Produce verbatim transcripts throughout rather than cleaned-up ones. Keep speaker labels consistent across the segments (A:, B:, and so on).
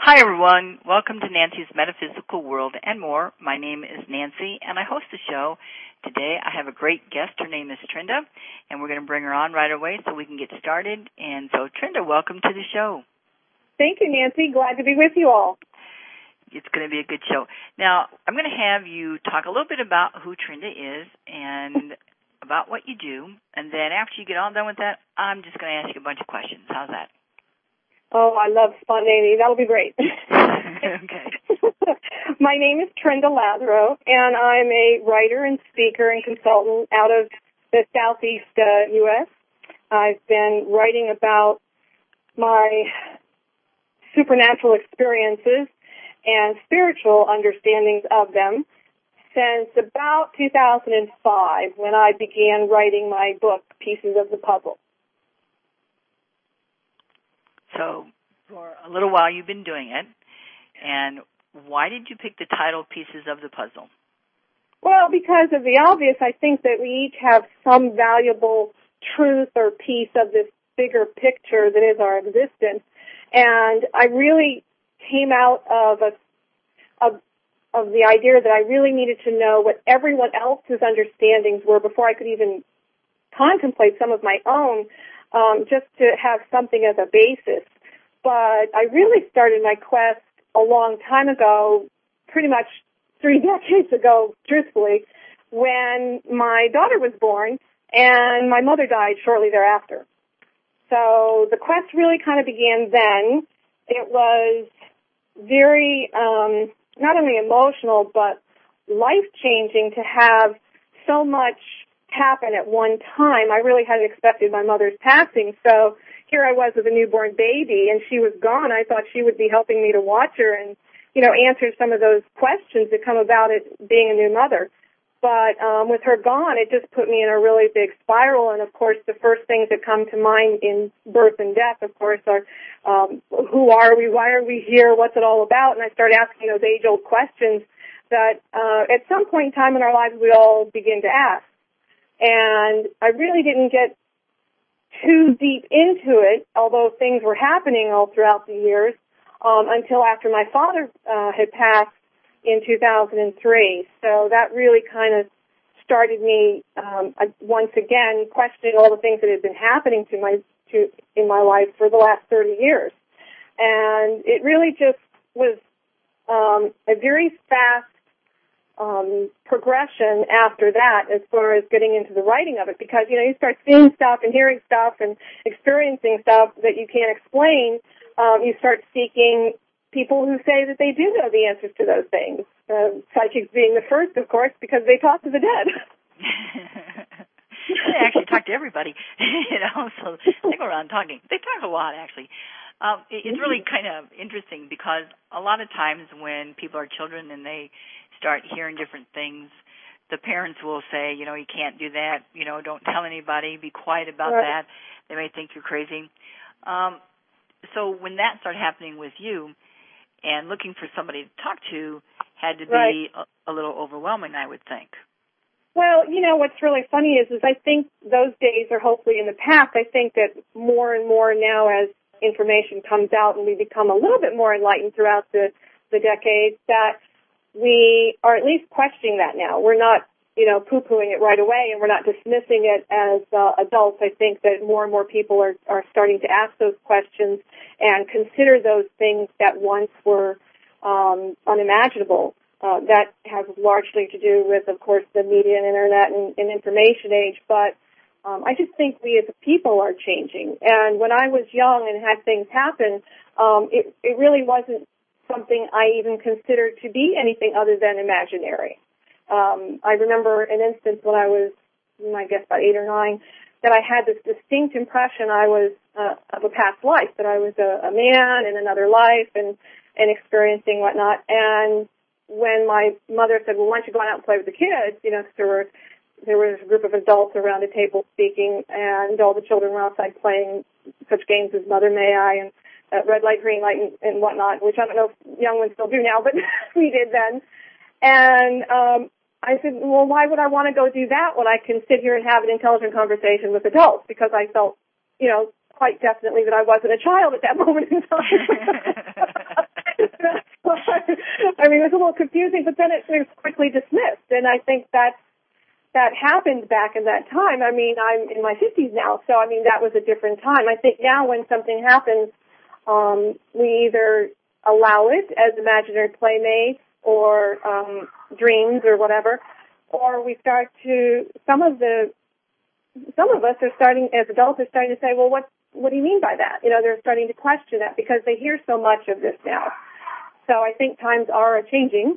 A: Hi, everyone. Welcome to Nancy's Metaphysical World and More. My name is Nancy, and I host the show. Today, I have a great guest. Her name is Trinda, and we're going to bring her on right away so we can get started. And so, Trinda, welcome to the show.
B: Thank you, Nancy. Glad to be with you all.
A: It's going to be a good show. Now, I'm going to have you talk a little bit about who Trinda is and about what you do. And then after you get all done with that, I'm just going to ask you a bunch of questions. How's that?
B: Oh, I love spontaneity. That'll be great.
A: Okay.
B: My name is Trinda Lazarow, and I'm a writer and speaker and consultant out of the southeast uh, U S I've been writing about my supernatural experiences and spiritual understandings of them since about two thousand five, when I began writing my book, Pieces of the Puzzle.
A: So for a little while you've been doing it, and why did you pick the title Pieces of the Puzzle?
B: Well, because of the obvious, I think that we each have some valuable truth or piece of this bigger picture that is our existence. And I really came out of a, of, of the idea that I really needed to know what everyone else's understandings were before I could even contemplate some of my own, um, just to have something as a basis. But I really started my quest a long time ago, pretty much three decades ago, truthfully, when my daughter was born and my mother died shortly thereafter. So the quest really kind of began then. It was very, um, not only emotional, but life-changing to have so much happen at one time. I really hadn't expected my mother's passing, so here I was with a newborn baby, and she was gone. I thought she would be helping me to watch her and, you know, answer some of those questions that come about it being a new mother. But um, with her gone, it just put me in a really big spiral. And, of course, the first things that come to mind in birth and death, of course, are um, who are we, why are we here, what's it all about? And I started asking those age-old questions that uh, at some point in time in our lives we all begin to ask. And I really didn't get too deep into it, although things were happening all throughout the years, um, until after my father uh, had passed in two thousand three. So that really kind of started me um, once again questioning all the things that had been happening to my to in my life for the last thirty years. And it really just was um, a very fast um, progression after that as far as getting into the writing of it, because, you know, you start seeing stuff and hearing stuff and experiencing stuff that you can't explain. Um, you start seeking people who say that they do know the answers to those things. Uh, psychics being the first, of course, because they talk to the dead.
A: They actually talk to everybody, you know, so they go around talking. They talk a lot, actually. Um, it, it's really kind of interesting because a lot of times when people are children and they start hearing different things, the parents will say, you know, you can't do that, you know, don't tell anybody, be quiet about
B: Right.
A: that. They may think you're crazy. Um, so when that started happening with you, and looking for somebody to talk to had to be
B: Right.
A: a, a little overwhelming, I would think.
B: Well, you know, what's really funny is, is I think those days are hopefully in the past. I think that more and more now as information comes out and we become a little bit more enlightened throughout the, the decades, that we are at least questioning that now. We're not, you know, poo-pooing it right away, and we're not dismissing it as uh, adults. I think that more and more people are, are starting to ask those questions and consider those things that once were um, unimaginable. Uh, that has largely to do with, of course, the media and internet and, and information age, but um, I just think we as a people are changing. And when I was young and had things happen, um, it, it really wasn't something I even considered to be anything other than imaginary. Um, I remember an instance when I was, I guess, about eight or nine, that I had this distinct impression I was uh, of a past life, that I was a, a man in another life and, and experiencing whatnot. And when my mother said, well, why don't you go out and play with the kids, you know, there were, there was a group of adults around a table speaking, and all the children were outside playing such games as Mother May I and uh, Red Light, Green Light, and, and whatnot, which I don't know if young ones still do now, but we did then. And um, I said, well, why would I want to go do that when I can sit here and have an intelligent conversation with adults? Because I felt, you know, quite definitely that I wasn't a child at that moment in time. I mean, it was a little confusing, but then it was quickly dismissed, and I think that's that happened back in that time. I mean, I'm in my fifties now, so I mean, that was a different time. I think now when something happens, um, we either allow it as imaginary playmates or um, dreams or whatever, or we start to, some of the, some of us are starting, as adults, are starting to say, well, what, what do you mean by that? You know, they're starting to question that because they hear so much of this now. So I think times are changing,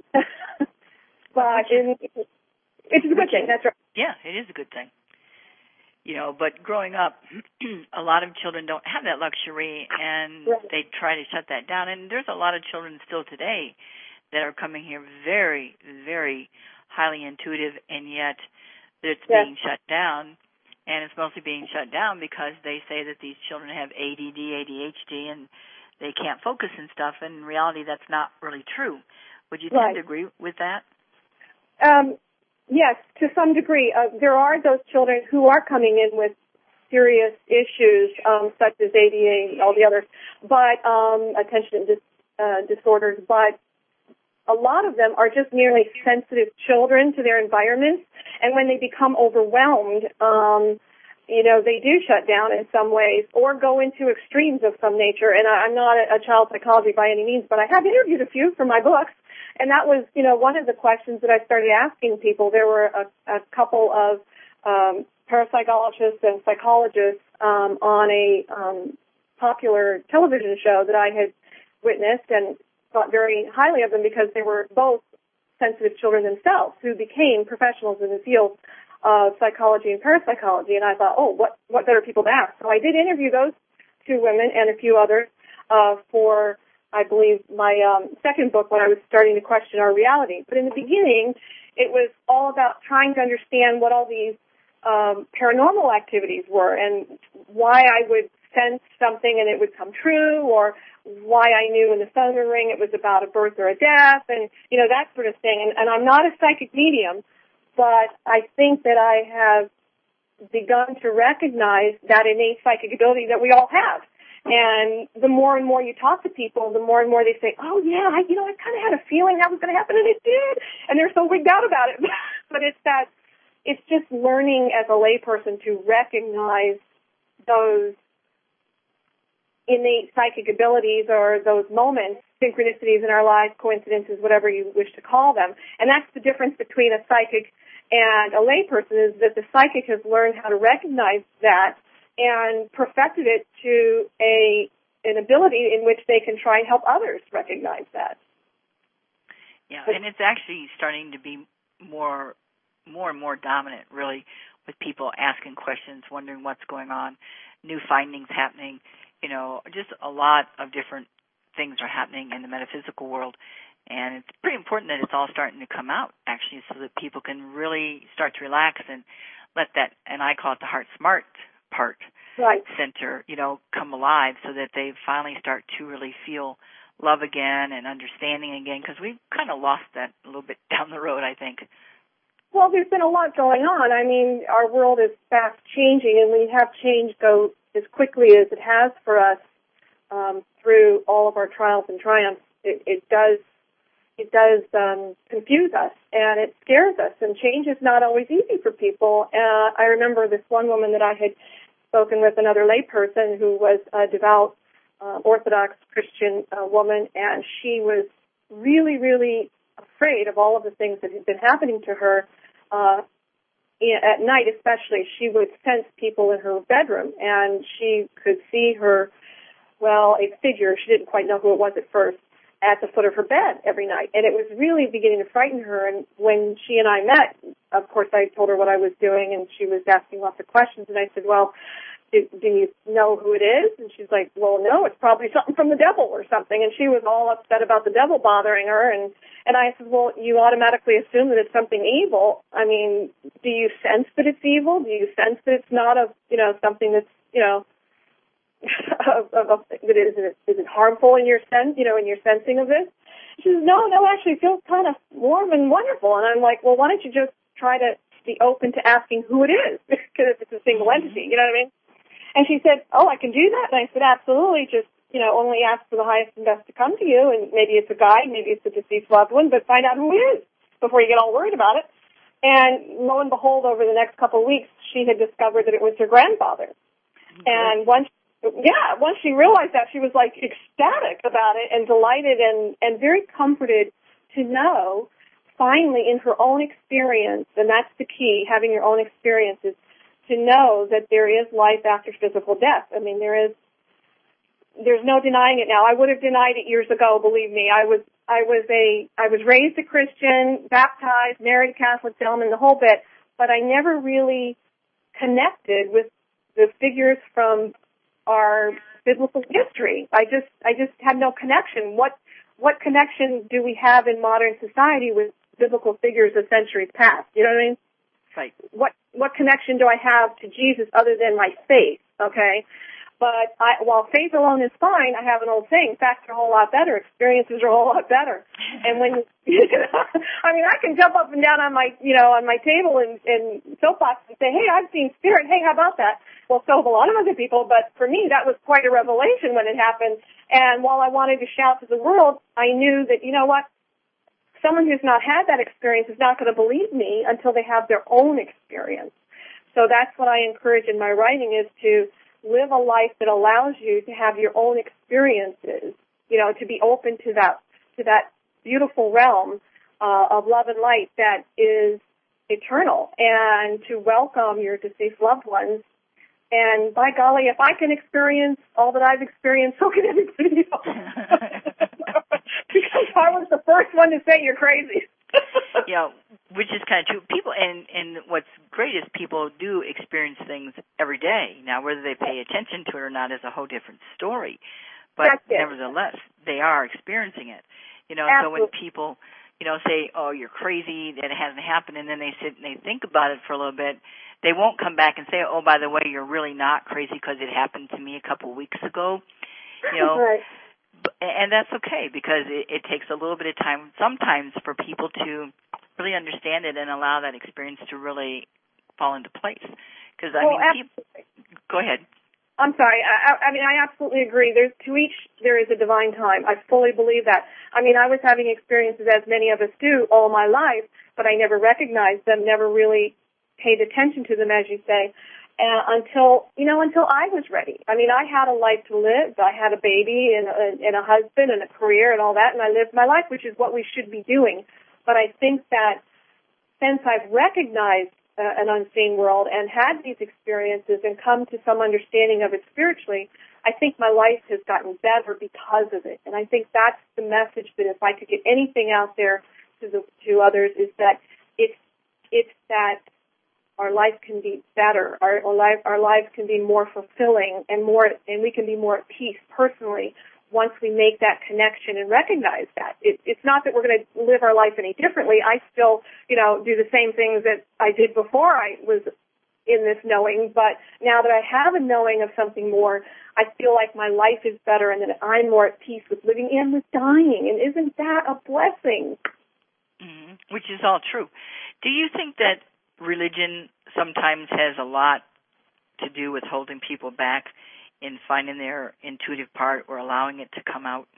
B: but in, it's a good thing. That's right.
A: Yeah, it is a good thing. You know, but growing up, a lot of children don't have that luxury, and right. they try to shut that down. And there's a lot of children still today that are coming here very, very highly intuitive, and yet it's yes. being shut down. And it's mostly being shut down because they say that these children have A D D, A D H D, and they can't focus and stuff. And in reality, that's not really true. Would you
B: right.
A: tend to agree with that?
B: Um, yes, to some degree. Uh, there are those children who are coming in with serious issues, um, such as A D A and all the others, but um, attention dis- uh, disorders. But a lot of them are just merely sensitive children to their environments, and when they become overwhelmed, um, you know, they do shut down in some ways or go into extremes of some nature. And I, I'm not a, a child psychologist by any means, but I have interviewed a few for my books, and that was, you know, one of the questions that I started asking people. There were a, a couple of um, parapsychologists and psychologists um, on a um, popular television show that I had witnessed and thought very highly of them because they were both sensitive children themselves who became professionals in the field of psychology and parapsychology. And I thought, oh, what, what better people to ask? So I did interview those two women and a few others uh, for, I believe, my um, second book when I was starting to question our reality. But in the beginning, it was all about trying to understand what all these um, paranormal activities were and why I would sense something and it would come true, or why I knew when the phone would ring it was about a birth or a death, and, you know, that sort of thing. And, and I'm not a psychic medium, but I think that I have begun to recognize that innate psychic ability that we all have. And the more and more you talk to people, the more and more they say, oh, yeah, I, you know, I kind of had a feeling that was going to happen, and it did. And they're so wigged out about it. But it's that, it's just learning as a layperson to recognize those innate psychic abilities or those moments, synchronicities in our lives, coincidences, whatever you wish to call them. And that's the difference between a psychic and a layperson, is that the psychic has learned how to recognize that and perfected it to a an ability in which they can try and help others recognize that.
A: Yeah, and it's actually starting to be more more and more dominant, really, with people asking questions, wondering what's going on, new findings happening. You know, just a lot of different things are happening in the metaphysical world, and it's pretty important that it's all starting to come out, actually, so that people can really start to relax and let that, and I call it the heart smart part,
B: right.
A: center, you know, come alive, so that they finally start to really feel love again and understanding again, because we've kind of lost that a little bit down the road, I think.
B: Well, there's been a lot going on. I mean, our world is fast changing, and we have change go as quickly as it has for us um, through all of our trials and triumphs. It, it does it does um, confuse us, and it scares us, and change is not always easy for people. Uh, I remember this one woman that I had spoken with, another layperson who was a devout uh, Orthodox Christian uh, woman, and she was really, really afraid of all of the things that had been happening to her uh, at night, especially. She would sense people in her bedroom, and she could see her, well, a figure, she didn't quite know who it was at first, at the foot of her bed every night. And it was really beginning to frighten her. And when she and I met, of course, I told her what I was doing, and she was asking lots of questions. And I said, well, do, do you know who it is? And she's like, well, no, it's probably something from the devil or something. And she was all upset about the devil bothering her. And, and I said, well, you automatically assume that it's something evil. I mean, do you sense that it's evil? Do you sense that it's not a, you know, something that's, you know, of, of, of, is it, is it harmful in your sense, you know, in your sensing of this? She says, no, no, actually it feels kind of warm and wonderful. And I'm like, well, why don't you just try to be open to asking who it is? Because it's a single entity, you know what I mean? And she said, oh, I can do that? And I said, absolutely, just you know, only ask for the highest and best to come to you, and maybe it's a guide, maybe it's a deceased loved one, but find out who it is before you get all worried about it. And lo and behold, over the next couple of weeks, she had discovered that it was her grandfather. Mm-hmm. And once, yeah, once she realized that, she was like ecstatic about it and delighted and, and very comforted to know, finally, in her own experience, and that's the key, having your own experiences, to know that there is life after physical death. I mean, there is, there's no denying it now. I would have denied it years ago, believe me. I was, I was a, I was raised a Christian, baptized, married a Catholic gentleman, the whole bit, but I never really connected with the figures from our biblical history. I just, I just had no connection. What, what connection do we have in modern society with biblical figures of centuries past? You know what I mean?
A: Right.
B: What, what connection do I have to Jesus other than my faith? Okay. But I, while faith alone is fine, I have an old saying, facts are a whole lot better, experiences are a whole lot better. And when, you know, I mean, I can jump up and down on my, you know, on my table and, and soapbox and say, hey, I've seen spirit. Hey, how about that? Well, so have a lot of other people, but for me, that was quite a revelation when it happened. And while I wanted to shout to the world, I knew that, you know what, someone who's not had that experience is not going to believe me until they have their own experience. So that's what I encourage in my writing, is to live a life that allows you to have your own experiences, you know, to be open to that, to that beautiful realm uh, of love and light that is eternal, and to welcome your deceased loved ones. And by golly, if I can experience all that I've experienced, so can everybody else. Because I was the first one to say you're crazy.
A: You know, which is kind of true. People, and, and what's great is people do experience things every day. Now, whether they pay attention to it or not is a whole different story. But nevertheless, they are experiencing it. You know, Absolutely. So when people, you know, say, oh, you're crazy, that it hasn't happened, and then they sit and they think about it for a little bit, they won't come back and say, oh, by the way, you're really not crazy because it happened to me a couple of weeks ago. You know,
B: right.
A: And that's okay, because it, it takes a little bit of time sometimes for people to really understand it and allow that experience to really fall into place. Because I
B: well,
A: mean, people, go ahead.
B: I'm sorry. I, I mean, I absolutely agree. There's to each there is a divine time. I fully believe that. I mean, I was having experiences, as many of us do, all my life, but I never recognized them, never really paid attention to them, as you say. Uh, until, you know, until I was ready. I mean, I had a life to live. I had a baby and a, and a husband and a career and all that, and I lived my life, which is what we should be doing. But I think that since I've recognized uh, an unseen world and had these experiences and come to some understanding of it spiritually, I think my life has gotten better because of it. And I think that's the message, that if I could get anything out there to the, to others, is that it's, it's that our life can be better. Our, our life, our lives can be more fulfilling and more, and we can be more at peace personally once we make that connection and recognize that. It, it's not that we're going to live our life any differently. I still, you know, do the same things that I did before I was in this knowing, but now that I have a knowing of something more, I feel like my life is better and that I'm more at peace with living and with dying. And isn't that a blessing?
A: Mm-hmm. Which is all true. Do you think that religion sometimes has a lot to do with holding people back in finding their intuitive part or allowing it to come out?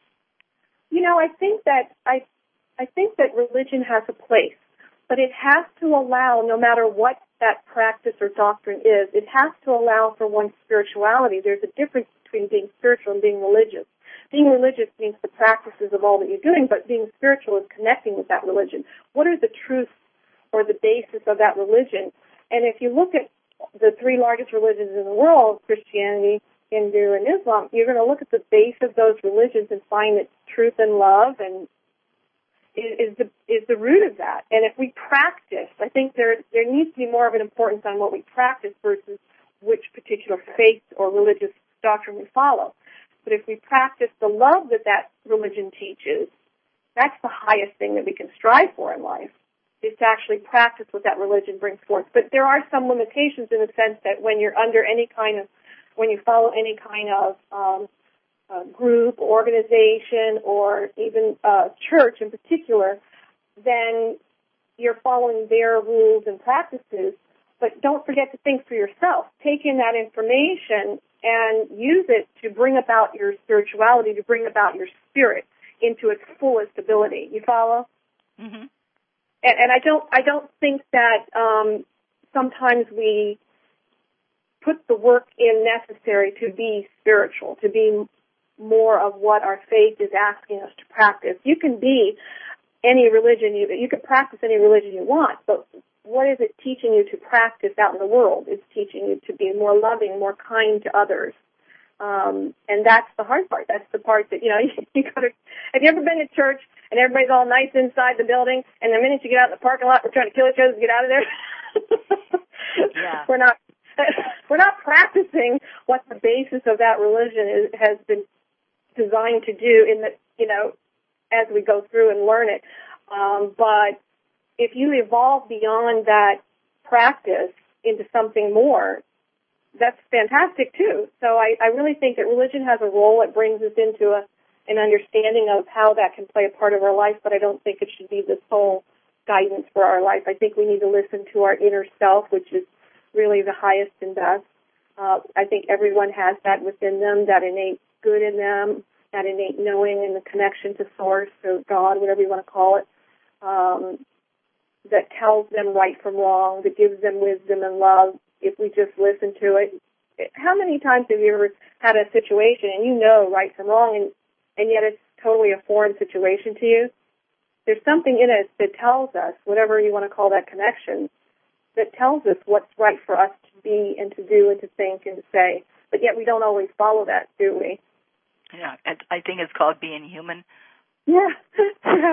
B: You know, I think that I, I think that religion has a place, but it has to allow, no matter what that practice or doctrine is, it has to allow for one's spirituality. There's a difference between being spiritual and being religious. Being religious means the practices of all that you're doing, but being spiritual is connecting with that religion. What are the truths or the basis of that religion? And if you look at the three largest religions in the world, Christianity, Hindu, and Islam, you're going to look at the base of those religions and find that truth and love and is the is the root of that. And if we practice, I think there there needs to be more of an importance on what we practice versus which particular faith or religious doctrine we follow. But if we practice the love that that religion teaches, that's the highest thing that we can strive for in life, is to actually practice what that religion brings forth. But there are some limitations in the sense that when you're under any kind of, when you follow any kind of um, uh, group, organization, or even uh, church in particular, then you're following their rules and practices. But don't forget to think for yourself. Take in that information and use it to bring about your spirituality, to bring about your spirit into its fullest ability. You follow?
A: Mm-hmm.
B: And, and I don't, I don't think that um, sometimes we put the work in necessary to be spiritual, to be more of what our faith is asking us to practice. You can be any religion, you, you can practice any religion you want, but what is it teaching you to practice out in the world? It's teaching you to be more loving, more kind to others. Um, and that's the hard part. That's the part that, you know, you, you gotta, have you ever been to church and everybody's all nice inside the building, and the minute you get out in the parking lot, we're trying to kill each other to get out of there?
A: Yeah.
B: We're not, we're not practicing what the basis of that religion is, has been designed to do in the, you know, as we go through and learn it. Um, but if you evolve beyond that practice into something more, that's fantastic too. So I, I really think that religion has a role. It brings us into a, an understanding of how that can play a part of our life, but I don't think it should be the sole guidance for our life. I think we need to listen to our inner self, which is really the highest and best. Uh, I think everyone has that within them, that innate good in them, that innate knowing and the connection to Source or God, whatever you want to call it, um, that tells them right from wrong, that gives them wisdom and love if we just listen to it. How many times have you ever had a situation and you know right from wrong, and, and yet it's totally a foreign situation to you? There's something in us that tells us, whatever you want to call that connection, that tells us what's right for us to be and to do and to think and to say. But yet we don't always follow that, do we?
A: Yeah, I think it's called being human.
B: Yeah, yeah,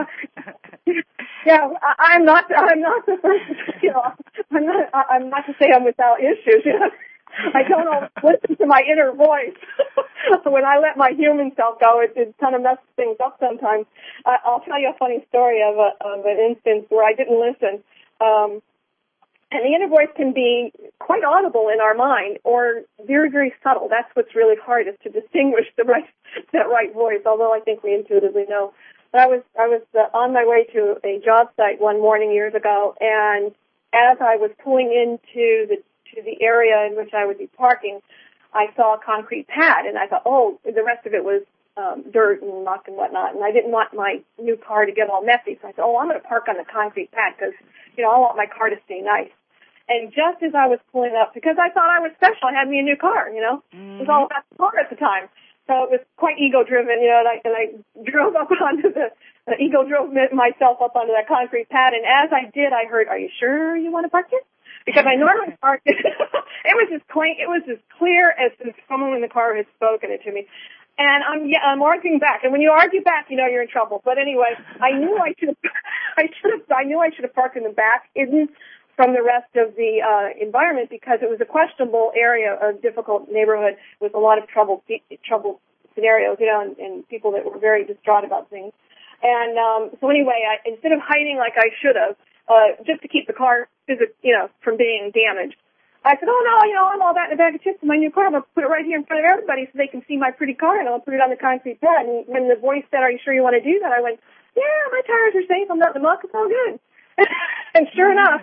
B: yeah. I, I'm not. I'm not the person. You know, I'm not. I'm not to say I'm without issues. You know? I don't always listen to my inner voice. When I let my human self go, it, it kind of messes things up sometimes. I, I'll tell you a funny story of, a, of an instance where I didn't listen. Um, And the inner voice can be quite audible in our mind or very, very subtle. That's what's really hard, is to distinguish the right, that right voice, although I think we intuitively know. But I was, I was uh, on my way to a job site one morning years ago, and as I was pulling into the, to the area in which I would be parking, I saw a concrete pad, and I thought, oh, the rest of it was um, dirt and muck and whatnot, and I didn't want my new car to get all messy, so I thought, oh, I'm going to park on the concrete pad because, you know, I want my car to stay nice. And just as I was pulling up, because I thought I was special, I had me a new car, you know. Mm-hmm. It was all about the car at the time. So it was quite ego-driven, you know, and I, and I drove up onto the, the ego drove myself up onto that concrete pad, and as I did, I heard, are you sure you want to park here? Because I normally park it. It was as clean, it was as clear as if someone in the car had spoken it to me. And I'm, yeah, I'm arguing back. And when you argue back, you know you're in trouble. But anyway, I knew I should have, I should have, I knew I should have parked in the back, hidden from the rest of the uh, environment, because it was a questionable area, a difficult neighborhood with a lot of trouble, trouble scenarios, you know, and, and people that were very distraught about things. And um, so anyway, I, instead of hiding like I should have, uh, just to keep the car, you know, from being damaged, I said, oh no, you know, I'm all that in a bag of chips in my new car. I'm gonna put it right here in front of everybody so they can see my pretty car, and I'll put it on the concrete pad. And when the voice said, are you sure you want to do that? I went, yeah, my tires are safe. I'm not in the muck. It's all good. And sure enough,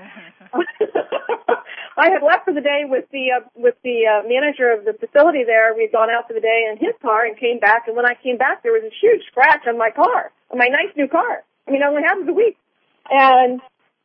B: I had left for the day with the uh, with the uh, manager of the facility there. We'd gone out for the day in his car and came back. And when I came back, there was a huge scratch on my car, on my nice new car. I mean, it only happened a week. And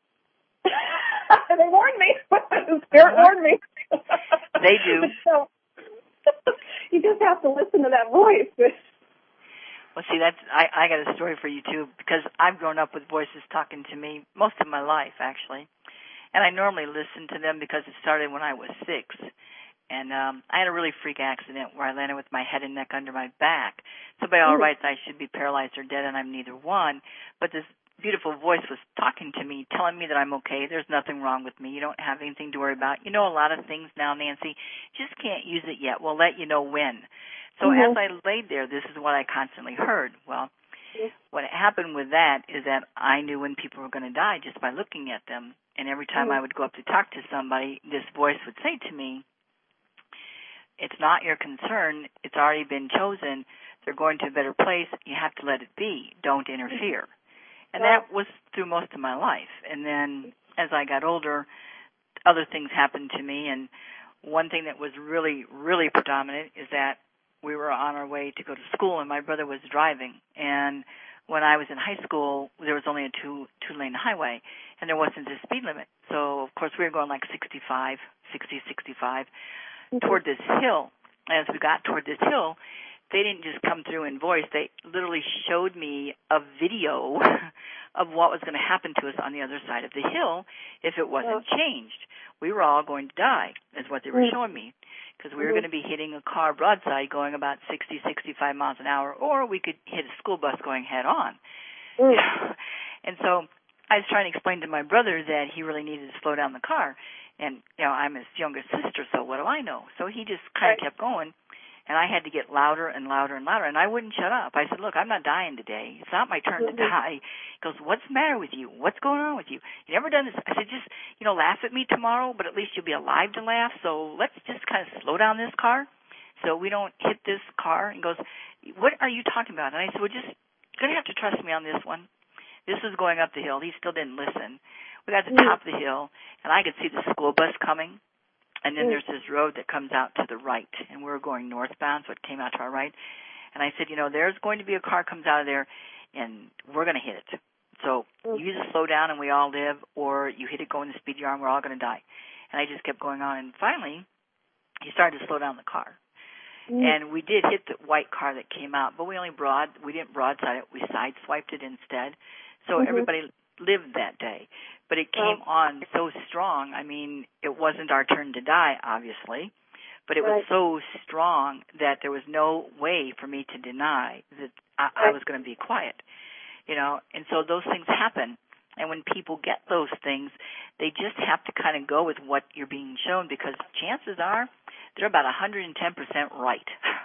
B: they warned me. The spirit warned me.
A: They do.
B: So you just have to listen to that voice.
A: Well, see, that's I, I got a story for you, too, because I've grown up with voices talking to me most of my life, actually. And I normally listen to them because it started when I was six. And um, I had a really freak accident where I landed with my head and neck under my back. So by all
B: Ooh.
A: rights, I should be paralyzed or dead, and I'm neither one. But this beautiful voice was talking to me, telling me that I'm okay. There's nothing wrong with me. You don't have anything to worry about. You know a lot of things now, Nancy. Just can't use it yet. We'll let you know when. So mm-hmm. as I laid there, this is what I constantly heard. Well, mm-hmm. what happened with that is that I knew when people were going to die just by looking at them. And every time mm-hmm. I would go up to talk to somebody, this voice would say to me, it's not your concern. It's already been chosen. They're going to a better place. You have to let it be. Don't interfere. And that was through most of my life. And then as I got older, other things happened to me. And one thing that was really, really predominant is that we were on our way to go to school, and my brother was driving. And when I was in high school, there was only a two, two-lane highway, and there wasn't a speed limit. So, of course, we were going like sixty-five, sixty, sixty-five mm-hmm. toward this hill. As we got toward this hill, they didn't just come through in voice. They literally showed me a video of what was going to happen to us on the other side of the hill if it wasn't oh. changed. We were all going to die, is what they were mm-hmm. showing me, because we were mm-hmm. going to be hitting a car broadside going about sixty, sixty-five miles an hour, or we could hit a school bus going head on. Mm-hmm. And so I was trying to explain to my brother that he really needed to slow down the car. And, you know, I'm his younger sister, so what do I know? So he just kind of right. kept going. And I had to get louder and louder and louder, and I wouldn't shut up. I said, look, I'm not dying today. It's not my turn mm-hmm. to die. He goes, what's the matter with you? What's going on with you? You never done this? I said, just, you know, laugh at me tomorrow, but at least you'll be alive to laugh, so let's just kind of slow down this car so we don't hit this car. And he goes, what are you talking about? And I said, well, just, you're going to have to trust me on this one. This was going up the hill. He still didn't listen. We got to the mm-hmm. top of the hill, and I could see the school bus coming. And then there's this road that comes out to the right, and we were going northbound, so it came out to our right. And I said, you know, there's going to be a car comes out of there, and we're going to hit it. So you either slow down and we all live, or you hit it going the speed you're on, we're all going to die. And I just kept going on, and finally he started to slow down the car. Mm. And we did hit the white car that came out, but we only broad, we didn't broadside it, we sideswiped it instead. So mm-hmm. everybody lived that day. But it came on so strong. I mean, it wasn't our turn to die, obviously, but it was so strong that there was no way for me to deny that I, I was going to be quiet, you know. And so those things happen. And when people get those things, they just have to kind of go with what you're being shown, because chances are they're about one hundred ten percent right.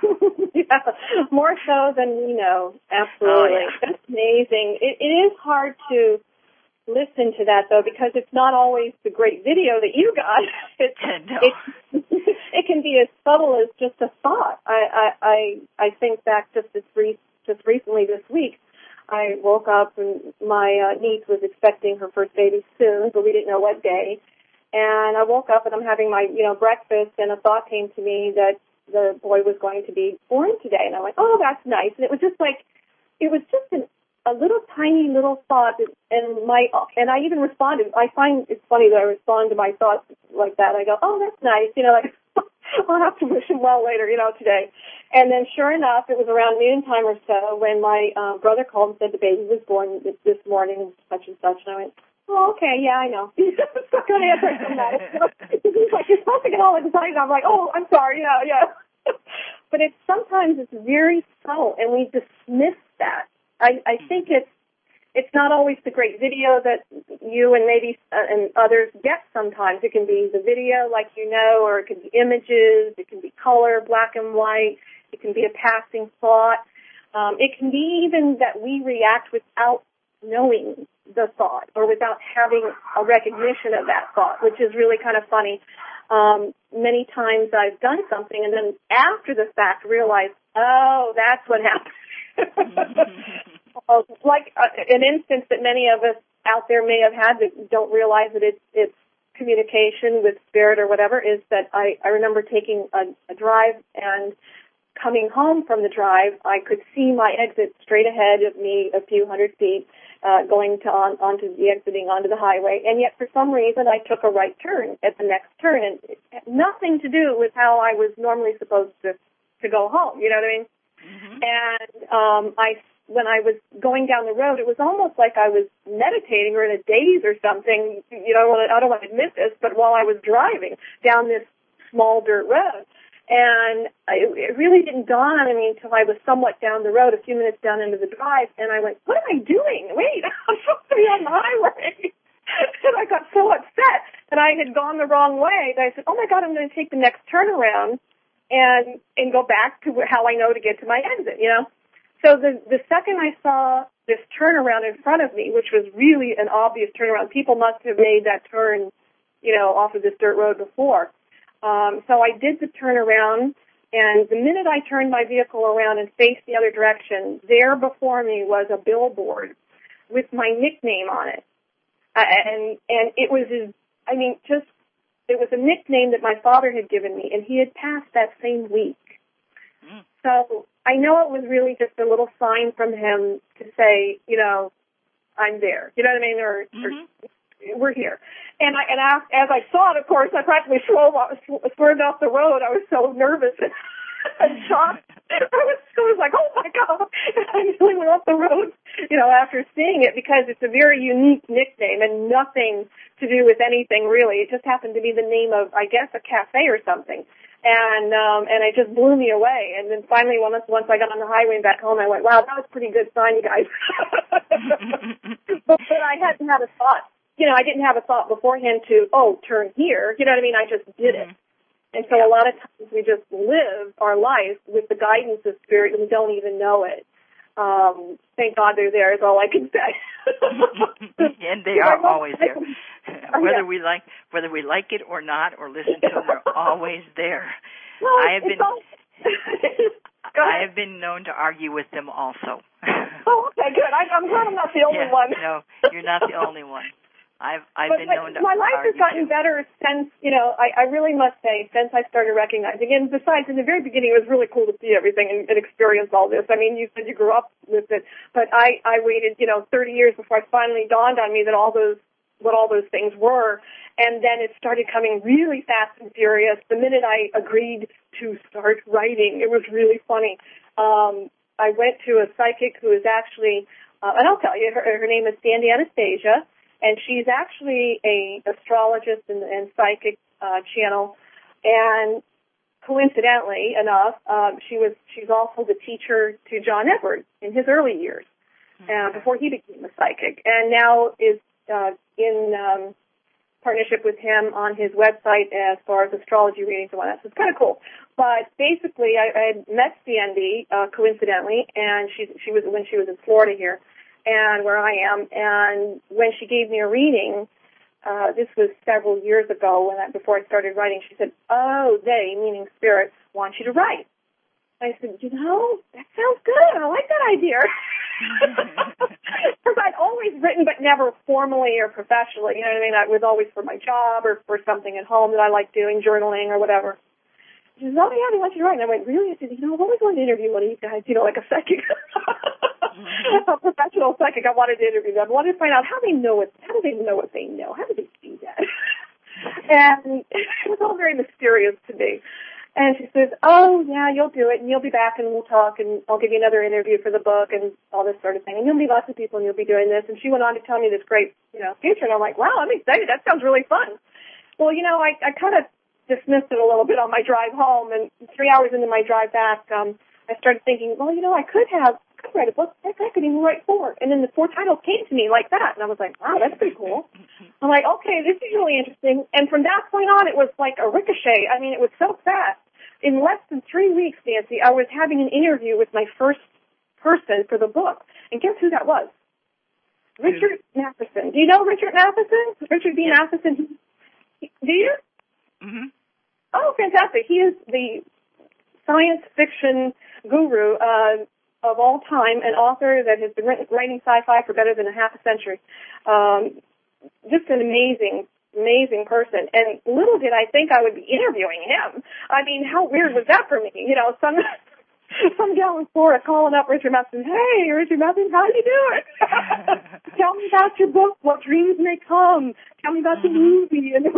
B: Yeah, more so than we know. Absolutely. Oh, yeah. That's amazing. It, it is hard to listen to that, though, because it's not always the great video that you got. It's,
A: no.
B: it, it can be as subtle as just a thought. I I I, I think back just this re- just recently this week, I woke up and my uh, niece was expecting her first baby soon, but we didn't know what day. And I woke up and I'm having my you know breakfast, and a thought came to me that the boy was going to be born today, and I went, oh, that's nice. And it was just like it was just an a little tiny little thought, that, and my and I even responded. I find it's funny that I respond to my thoughts like that. I go, oh, that's nice, you know, like I'll have to wish him well later, you know, today. And then, sure enough, it was around noontime or so when my uh, brother called and said the baby was born this, this morning, such and such. And I went, oh, okay, yeah, I know. He's not going to answer from that. He's like, you're supposed to get all excited. I'm like, oh, I'm sorry, yeah, yeah. But it's sometimes it's very subtle, and we dismiss that. I, I think it's it's not always the great video that you and maybe uh, and others get sometimes. It can be the video, like you know, or it can be images. It can be color, black and white. It can be a passing thought. Um, it can be even that we react without knowing the thought or without having a recognition of that thought, which is really kind of funny. Um, many times I've done something and then after the fact realize, oh, that's what happened. uh, like uh, an instance that many of us out there may have had that don't realize that it's, it's communication with spirit or whatever, is that I, I remember taking a, a drive and coming home from the drive, I could see my exit straight ahead of me a few hundred feet, uh, going to on, onto the exiting onto the highway, and yet for some reason I took a right turn at the next turn, and it had nothing to do with how I was normally supposed to, to go home, you know what I mean? Mm-hmm. And um, I, when I was going down the road, it was almost like I was meditating or in a daze or something. You know, I don't want to admit this, but while I was driving down this small dirt road, and I, it really didn't dawn on me until I was somewhat down the road, a few minutes down into the drive, and I went, "What am I doing? Wait, I'm supposed to be on the highway." And I got so upset that I had gone the wrong way that I said, "Oh my God, I'm going to take the next turnaround." And and go back to how I know to get to my exit, you know. So the the second I saw this turnaround in front of me, which was really an obvious turnaround, people must have made that turn, you know, off of this dirt road before. Um, so I did the turnaround, and the minute I turned my vehicle around and faced the other direction, there before me was a billboard with my nickname on it, uh, and and it was, I mean, just it was a nickname that my father had given me, and he had passed that same week. Mm. So I know it was really just a little sign from him to say, you know, I'm there. You know what I mean? Or, mm-hmm. or we're here. And I, and I, as I saw it, of course, I practically swerved off, swerved off the road. I was so nervous and, and shocked. I was, I was like, oh my God. I nearly went off the road, you know, after seeing it, because it's a very unique nickname and nothing to do with anything really. It just happened to be the name of, I guess, a cafe or something. And, um, and it just blew me away. And then finally, once, once I got on the highway and back home, I went, wow, that was a pretty good sign, you guys. but, but I hadn't had a thought, you know, I didn't have a thought beforehand to, oh, turn here. You know what I mean? I just did it. And so a lot of times we just live our life with the guidance of spirit and we don't even know it. Um, thank God they're there is all I can say.
A: And they are always there. Whether we like whether we like it or not or listen to them, they're always there.
B: Well,
A: I have been
B: all...
A: I have been known to argue with them also.
B: Oh, okay, good. I, I'm glad I'm not the only
A: yeah,
B: one.
A: No, you're not the only one. I've I've
B: but,
A: been
B: but
A: known to
B: my life
A: argue
B: has gotten
A: too.
B: better since, you know, I, I really must say, since I started recognizing. And besides, in the very beginning, it was really cool to see everything and, and experience all this. I mean, you said you grew up with it, but I, I waited, you know, thirty years before it finally dawned on me that all those, what all those things were. And then it started coming really fast and furious. The minute I agreed to start writing, it was really funny. Um, I went to a psychic who is actually, uh, and I'll tell you, her, her name is Sandy Anastasia. And she's actually a astrologist and, and psychic uh, channel. And coincidentally enough, um, she was she's also the teacher to John Edwards in his early years, uh, before he became a psychic. And now is uh, in um, partnership with him on his website as far as astrology readings and whatnot. So it's kind of cool. But basically, I, I had met Sandy uh, coincidentally, and she she was when she was in Florida here. And where I am, and when she gave me a reading, uh, this was several years ago, when I, before I started writing, she said, oh, they, meaning spirit, want you to write. I said, you know, that sounds good. I like that idea. Because I'd always written, but never formally or professionally. You know what I mean? It was always for my job or for something at home that I like doing, journaling or whatever. She said, oh, yeah, they want you to write. And I went, really? I said, you know, I've always wanted to interview one of you guys, you know, like a psychic. A professional psychic. I wanted to interview them. I wanted to find out how they know what, how do they know what they know? How do they do that? And it was all very mysterious to me. And she says, oh, yeah, you'll do it, and you'll be back, and we'll talk, and I'll give you another interview for the book, and all this sort of thing. And you'll meet lots of people, and you'll be doing this. And she went on to tell me this great, you know, future. And I'm like, wow, I'm excited. That sounds really fun. Well, you know, I, I kind of dismissed it a little bit on my drive home, and three hours into my drive back, um, I started thinking, well, you know, I could have I could write a book. I could even write four. And then the four titles came to me like that. And I was like, wow, that's pretty cool. I'm like, okay, this is really interesting. And from that point on, it was like a ricochet. I mean, it was so fast. In less than three weeks, Nancy, I was having an interview with my first person for the book. And guess who that was? Richard Matheson. Do you know Richard Matheson? Richard B.
A: Yeah.
B: Matheson. Do you?
A: Mm-hmm.
B: Oh, fantastic. He is the science fiction guru uh, of all time, an author that has been writing sci-fi for better than a half a century. Um, just an amazing, amazing person. And little did I think I would be interviewing him. I mean, how weird was that for me? You know, some some gal in Florida calling up Richard Matheson. Hey, Richard Matheson, how you doing? Tell me about your book, What Dreams May Come. Tell me about the movie. And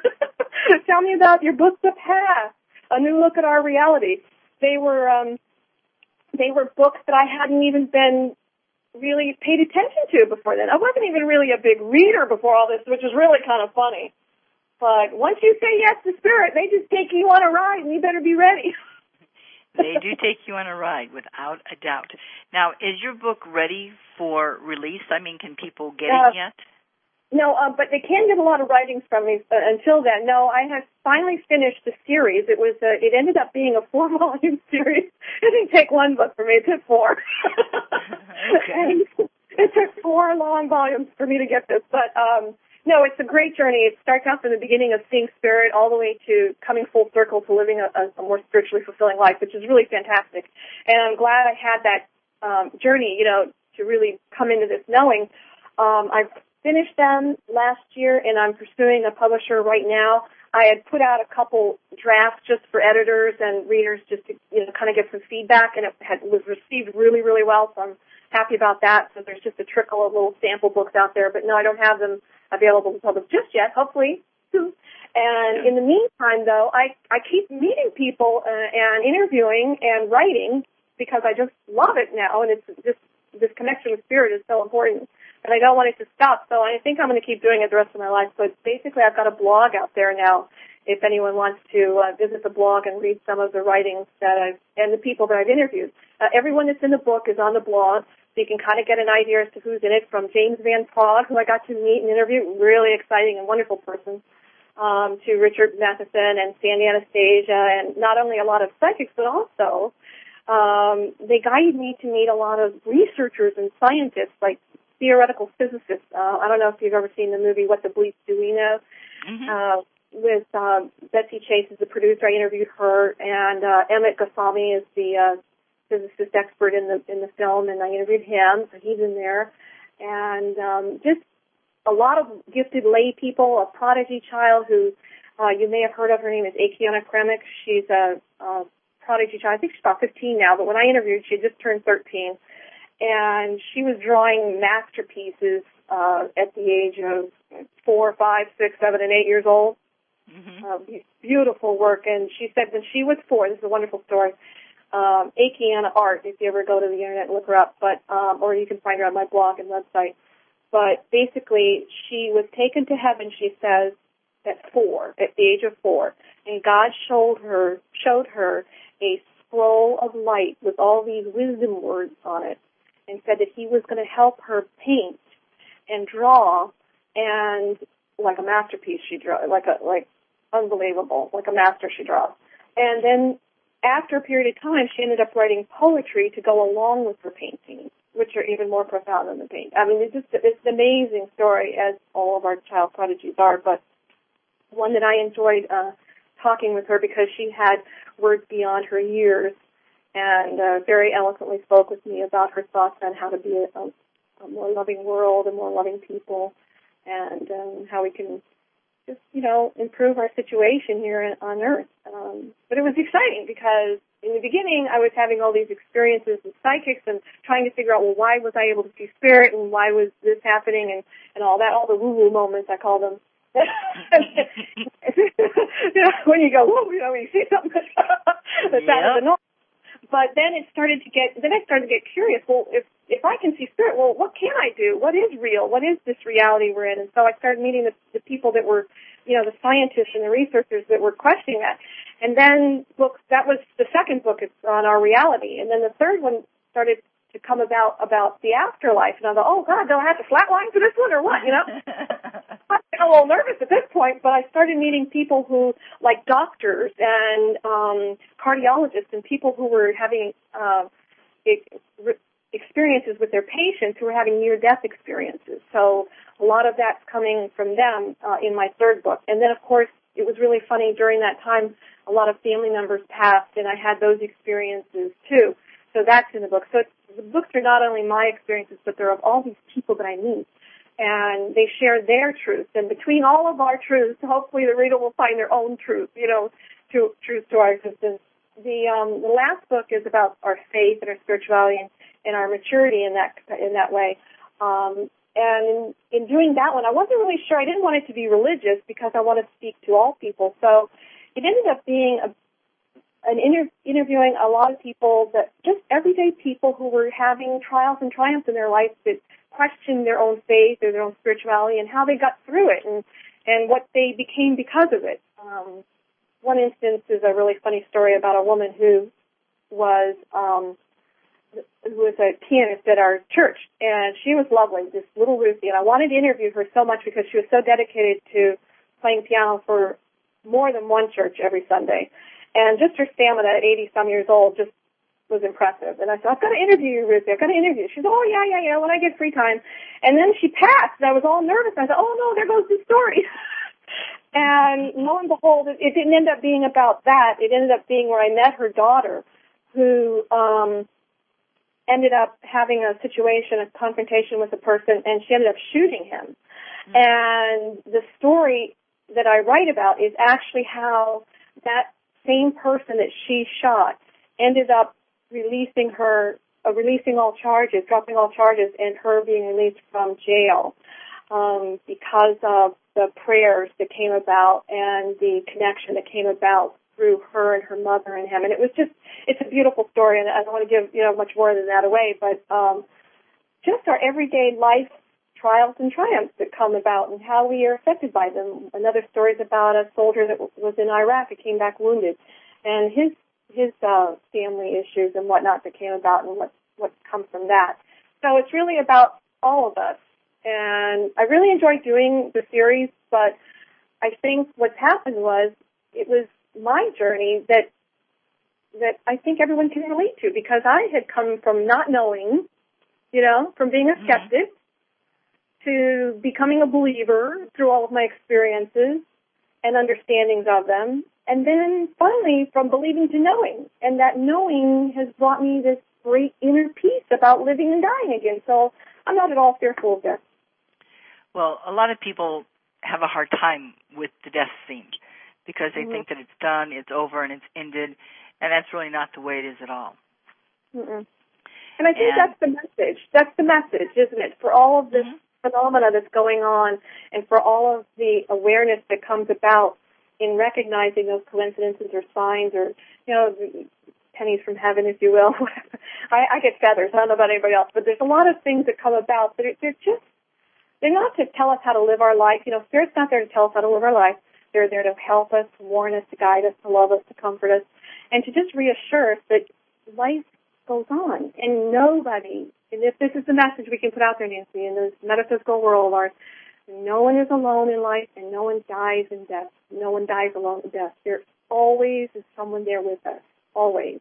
B: tell me about your book, The Path, A New Look at Our Reality. They were um, they were books that I hadn't even been really paid attention to before then. I wasn't even really a big reader before all this, which is really kind of funny. But once you say yes to spirit, they just take you on a ride, and you better be ready.
A: They do take you on a ride, without a doubt. Now, is your book ready for release? I mean, can people get
B: uh,
A: it yet?
B: No, uh, but they can get a lot of writings from me uh, until then. No, I have finally finished the series. It was uh, it ended up being a four-volume series. It didn't take one book for me. It took four.
A: Okay.
B: And it took four long volumes for me to get this. But, um, no, it's a great journey. It starts out from the beginning of seeing spirit all the way to coming full circle to living a, a more spiritually fulfilling life, which is really fantastic. And I'm glad I had that um, journey, you know, to really come into this knowing. Um, I've finished them last year, and I'm pursuing a publisher right now. I had put out a couple drafts just for editors and readers just to, you know, kind of get some feedback, and it had, was received really, really well, so I'm happy about that. So there's just a trickle of little sample books out there, but no, I don't have them available to publish just yet, hopefully soon. And in the meantime, though, I, I keep meeting people uh, and interviewing and writing because I just love it now, and it's just this connection with spirit is so important, and I don't want it to stop. So I think I'm going to keep doing it the rest of my life. But basically, I've got a blog out there now. If anyone wants to uh, visit the blog and read some of the writings that I've and the people that I've interviewed, uh, everyone that's in the book is on the blog, so you can kind of get an idea as to who's in it. From James Van Praagh, who I got to meet and interview, really exciting and wonderful person, um, to Richard Matheson and Sandy Anastasia, and not only a lot of psychics, but also um, they guided me to meet a lot of researchers and scientists, like theoretical physicists. Uh, I don't know if you've ever seen the movie What the Bleep Do We Know? Mm-hmm. Uh, with uh, Betsy Chase as the producer. I interviewed her, and uh, Emmett Goswami is the uh, physicist expert in the in the film, and I interviewed him, so he's in there. And um, just a lot of gifted lay people, a prodigy child who uh, you may have heard of. Her name is Akiana Kremik. She's a, a prodigy child. I think she's about fifteen now, but when I interviewed, she just turned thirteen. And she was drawing masterpieces uh, at the age of four, five, six, seven, and eight years old. Mm-hmm. Uh, beautiful work. And she said when she was four, this is a wonderful story, um, Akiana Art, if you ever go to the internet and look her up, but um, or you can find her on my blog and website. But basically, she was taken to heaven, she says, at four, at the age of four, and God showed her showed her a scroll of light with all these wisdom words on it, and said that he was going to help her paint and draw, and like a masterpiece she drew, like a like unbelievable, like a master she draws. And then after a period of time, she ended up writing poetry to go along with her paintings, which are even more profound than the paint. I mean, it's just it's an amazing story, as all of our child prodigies are, but one that I enjoyed uh, talking with her because she had words beyond her years, and uh, very eloquently spoke with me about her thoughts on how to be a, a more loving world and more loving people, and um, how we can just, you know, improve our situation here on Earth. Um, but it was exciting because in the beginning I was having all these experiences with psychics and trying to figure out, well, why was I able to see spirit and why was this happening and, and all that, all the woo-woo moments, I call them. You know, when you go, whoa, you know, when you see something that's yep. out of the norm. But then it started to get, then I started to get curious. Well, if, if I can see spirit, well, what can I do? What is real? What is this reality we're in? And so I started meeting the, the people that were, you know, the scientists and the researchers that were questioning that. And then books, that was the second book, it's on our reality. And then the third one started to come about, about the afterlife. And I thought, oh God, do I have to flatline for this one or what, you know? I got a little nervous at this point, but I started meeting people who, like doctors and um, cardiologists and people who were having uh, experiences with their patients who were having near-death experiences. So a lot of that's coming from them uh, in my third book. And then, of course, it was really funny during that time, a lot of family members passed, and I had those experiences too. So that's in the book. So it's, the books are not only my experiences, but they're of all these people that I meet. And they share their truth. And between all of our truths, hopefully the reader will find their own truth, you know, to, truth to our existence. The, um, the last book is about our faith and our spirituality and, and our maturity in that in that way. Um, and in, in doing that one, I wasn't really sure. I didn't want it to be religious because I want to speak to all people. So it ended up being a, an inter- interviewing a lot of people, that just everyday people who were having trials and triumphs in their life that question their own faith or their own spirituality and how they got through it and, and what they became because of it. Um, one instance is a really funny story about a woman who was um, who was a pianist at our church, and she was lovely, this little Ruthie, and I wanted to interview her so much because she was so dedicated to playing piano for more than one church every Sunday. And just her stamina at eighty-some years old just was impressive. And I said, I've got to interview you, Ruthie. I've got to interview you. She said, oh, yeah, yeah, yeah, when I get free time. And then she passed, and I was all nervous. I said, oh, no, there goes the story. And lo and behold, it, it didn't end up being about that. It ended up being where I met her daughter, who um, ended up having a situation, a confrontation with a person, and she ended up shooting him. Mm-hmm. And the story that I write about is actually how that same person that she shot ended up releasing her, uh, releasing all charges, dropping all charges, and her being released from jail um, because of the prayers that came about and the connection that came about through her and her mother and him. And it was just, it's a beautiful story, and I don't want to give, you know, much more than that away, but um, just our everyday life trials and triumphs that come about and how we are affected by them. Another story is about a soldier that was in Iraq and came back wounded, and his his uh, family issues and whatnot that came about and what what comes from that. So it's really about all of us. And I really enjoyed doing the series, but I think what's happened was it was my journey that that I think everyone can relate to, because I had come from not knowing, you know, from being a skeptic mm-hmm. to becoming a believer through all of my experiences and understandings of them, and then finally from believing to knowing. And that knowing has brought me this great inner peace about living and dying again. So I'm not at all fearful of death.
A: Well, a lot of people have a hard time with the death scene because they mm-hmm. think that it's done, it's over, and it's ended, and that's really not the way it is at all.
B: Mm-mm. And I think
A: and,
B: that's the message. That's the message, isn't it? For all of this mm-hmm. phenomena that's going on and for all of the awareness that comes about in recognizing those coincidences or signs or, you know, pennies from heaven, if you will. I, I get feathers. I don't know about anybody else, but there's a lot of things that come about that are, they're just, they're not to tell us how to live our life. You know, Spirit's not there to tell us how to live our life. They're there to help us, to warn us, to guide us, to love us, to comfort us, and to just reassure us that life goes on. And nobody, and if this is the message we can put out there, Nancy, in this metaphysical world, our, no one is alone in life, and no one dies in death. No one dies alone in death. There always is someone there with us, always.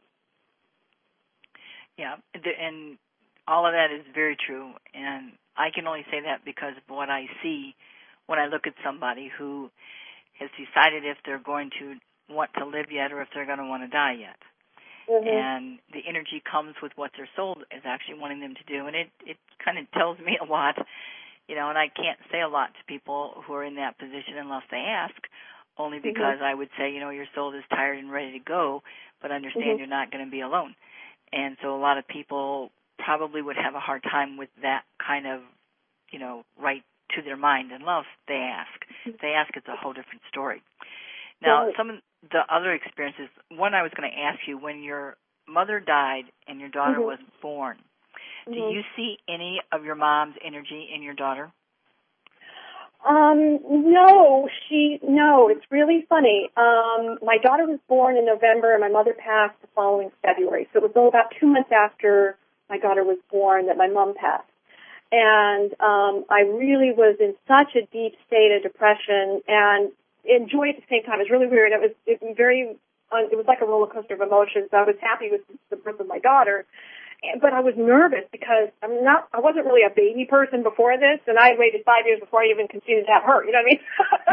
A: Yeah, and all of that is very true, and I can only say that because of what I see when I look at somebody who has decided if they're going to want to live yet or if they're going to want to die yet. Mm-hmm. And the energy comes with what their soul is actually wanting them to do, and it, it kind of tells me a lot, you know, and I can't say a lot to people who are in that position unless they ask, only because mm-hmm. I would say, you know, your soul is tired and ready to go, but understand mm-hmm. you're not going to be alone. And so a lot of people probably would have a hard time with that kind of, you know, right to their mind unless they ask. If they ask, it's a whole different story. Now, some of the other experiences, one I was going to ask you, when your mother died and your daughter mm-hmm. was born, mm-hmm. do you see any of your mom's energy in your daughter?
B: Um, no, she, no, it's really funny. Um, my daughter was born in November and my mother passed the following February. So it was about two months after my daughter was born that my mom passed. And, um, I really was in such a deep state of depression and enjoy at the same time. It was really weird. It was, it was very, uh, it was like a roller coaster of emotions. I was happy with the birth of my daughter, but I was nervous because I'm not, I wasn't really a baby person before this, and I had waited five years before I even conceived to have her. You know what I mean?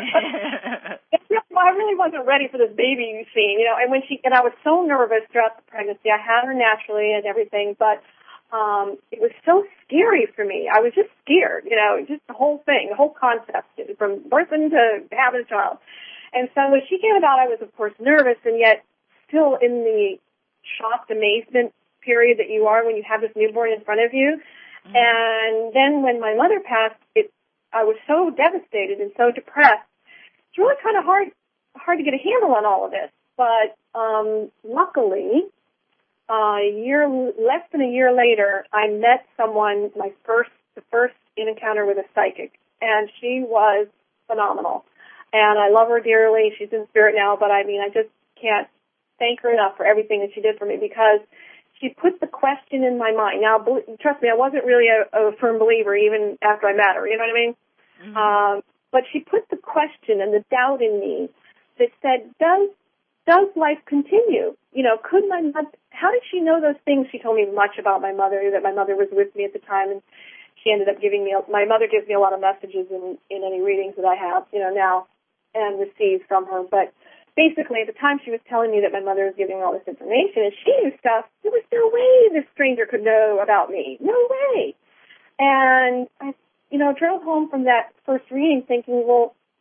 B: I really wasn't ready for this baby scene, you know. And when she, and I was so nervous throughout the pregnancy. I had her naturally and everything, but um, it was so scary for me. I was just scared, you know, just the whole thing, the whole concept, from birthing to having a child. And so when she came about, I was, of course, nervous, and yet still in the shocked amazement period that you are when you have this newborn in front of you. Mm-hmm. And then when my mother passed, it, I was so devastated and so depressed. It's really kind of hard, hard to get a handle on all of this. But um, luckily, uh, a year, less than a year later, I met someone, my first, the first encounter with a psychic, and she was phenomenal. And I love her dearly. She's in spirit now, but I mean, I just can't thank her enough for everything that she did for me, because she put the question in my mind. Now, trust me, I wasn't really a, a firm believer even after I met her, you know what I mean? Mm-hmm. Um, but she put the question and the doubt in me that said, does does life continue? You know, could my mother, how did she know those things? She told me much about my mother, that my mother was with me at the time, and she ended up giving me, my mother gives me a lot of messages in, in any readings that I have, you know, now and receive from her. But basically, at the time she was telling me that my mother was giving me all this information, and she knew stuff, there was no way this stranger could know about me. No way. And I, you know, drove home from that first reading thinking, well,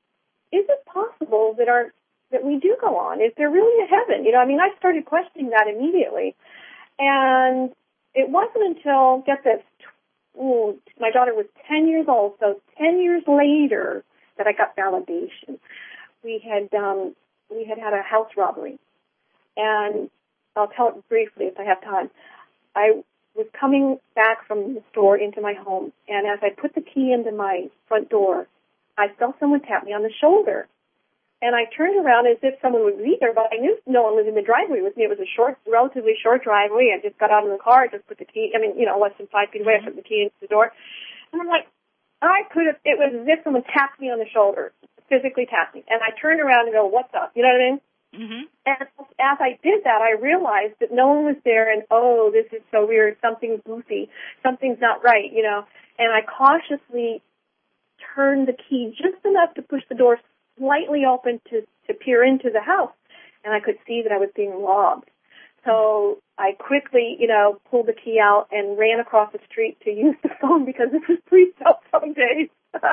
B: is it possible that our that we do go on? Is there really a heaven? You know, I mean, I started questioning that immediately. And it wasn't until, get this, ooh, my daughter was ten years old, so ten years later that I got validation. We had um, we had had a house robbery, and I'll tell it briefly if I have time. I was coming back from the store into my home, and as I put the key into my front door, I felt someone tap me on the shoulder. And I turned around as if someone would be there, but I knew no one was in the driveway with me. It was a short, relatively short driveway. I just got out of the car, just put the key, I mean, you know, less than five feet away, I put the key into the door. And I'm like, I could have, it was as if someone tapped me on the shoulder, physically tapped me. And I turned around and go, what's up? You know what I mean? Mm-hmm. And as I did that, I realized that no one was there, and, oh, this is so weird, something's goofy, something's not right, you know. And I cautiously turned the key just enough to push the door slightly open to, to peer into the house, and I could see that I was being robbed. So I quickly, you know, pulled the key out and ran across the street to use the phone because this was pre-cell phone days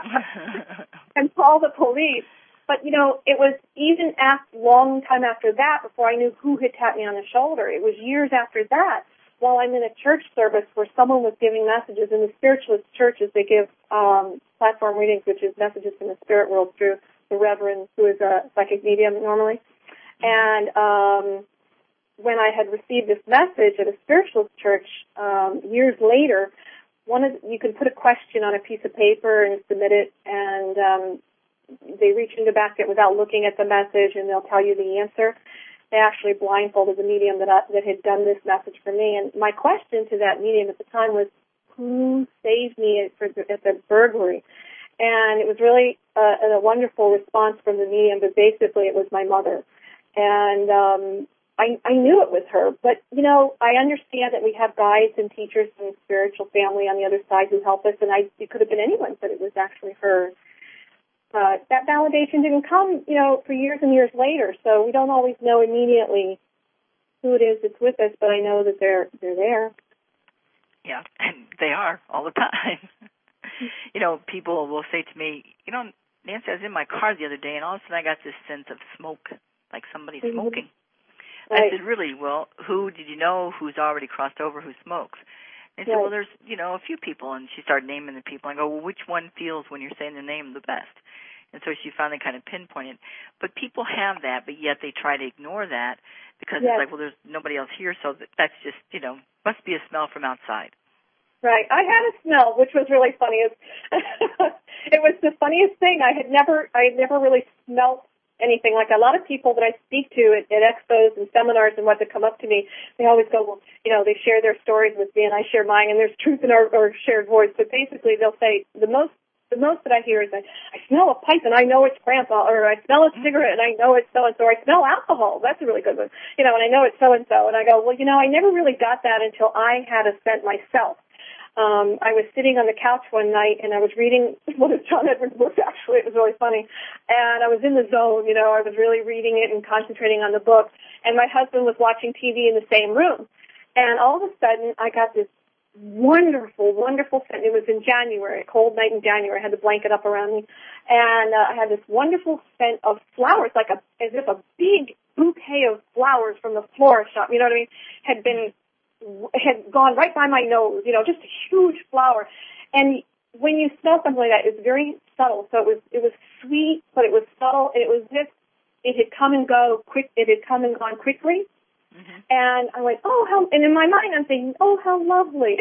B: and call the police. But, you know, it was even a long time after that before I knew who had tapped me on the shoulder. It was years after that while I'm in a church service where someone was giving messages. In the spiritualist churches, they give um, platform readings, which is messages from the spirit world through the reverend, who is a psychic medium normally. And um, when I had received this message at a spiritualist church um, years later, one of you can put a question on a piece of paper and submit it, and um, they reach in the basket without looking at the message, and they'll tell you the answer. They actually blindfolded the medium that I, that had done this message for me. And my question to that medium at the time was, who saved me at, for, at the burglary? And it was really a, a wonderful response from the medium, but basically it was my mother. And um, I, I knew it was her. But, you know, I understand that we have guides and teachers and spiritual family on the other side who help us, and I, it could have been anyone, but it was actually her. Uh, that validation didn't come, you know, for years and years later, so we don't always know immediately who it is that's with us, but I know that they're they're there.
A: Yeah, and they are all the time. You know, people will say to me, you know, Nancy, I was in my car the other day, and all of a sudden I got this sense of smoke, like somebody's mm-hmm. smoking. Right. I said, really? Well, who did you know who's already crossed over who smokes? And they said, right. well, there's, you know, a few people. And she started naming the people. I go, well, which one feels when you're saying the name the best? And so she finally kind of pinpointed. But people have that, but yet they try to ignore that because yes. it's like, well, there's nobody else here, so that's just, you know, must be a smell from outside.
B: Right. I had a smell, which was really funny. It was the funniest thing. I had never, I had never really smelt anything. Like a lot of people that I speak to at, at expos and seminars and what they come up to me, they always go, well, you know, they share their stories with me and I share mine, and there's truth in our, our shared voice. But basically they'll say the most, the most that I hear is that I smell a pipe and I know it's grandpa, or I smell a cigarette and I know it's so-and-so, or I smell alcohol. That's a really good one. You know, and I know it's so-and-so. And I go, well, you know, I never really got that until I had a scent myself. Um, I was sitting on the couch one night and I was reading one of John Edwards' books, actually. It was really funny. And I was in the zone, you know, I was really reading it and concentrating on the book. And my husband was watching T V in the same room. And all of a sudden, I got this wonderful, wonderful scent. It was in January, a cold night in January. I had the blanket up around me. And uh, I had this wonderful scent of flowers, like a, as if a big bouquet of flowers from the florist shop, you know what I mean, had been had gone right by my nose, you know, just a huge flower. And when you smell something like that, it's very subtle. So it was it was sweet, but it was subtle, and it was just, it had come and go quick. It had come and gone quickly. Mm-hmm. And I went, oh, how, and in my mind I'm thinking, oh, how lovely.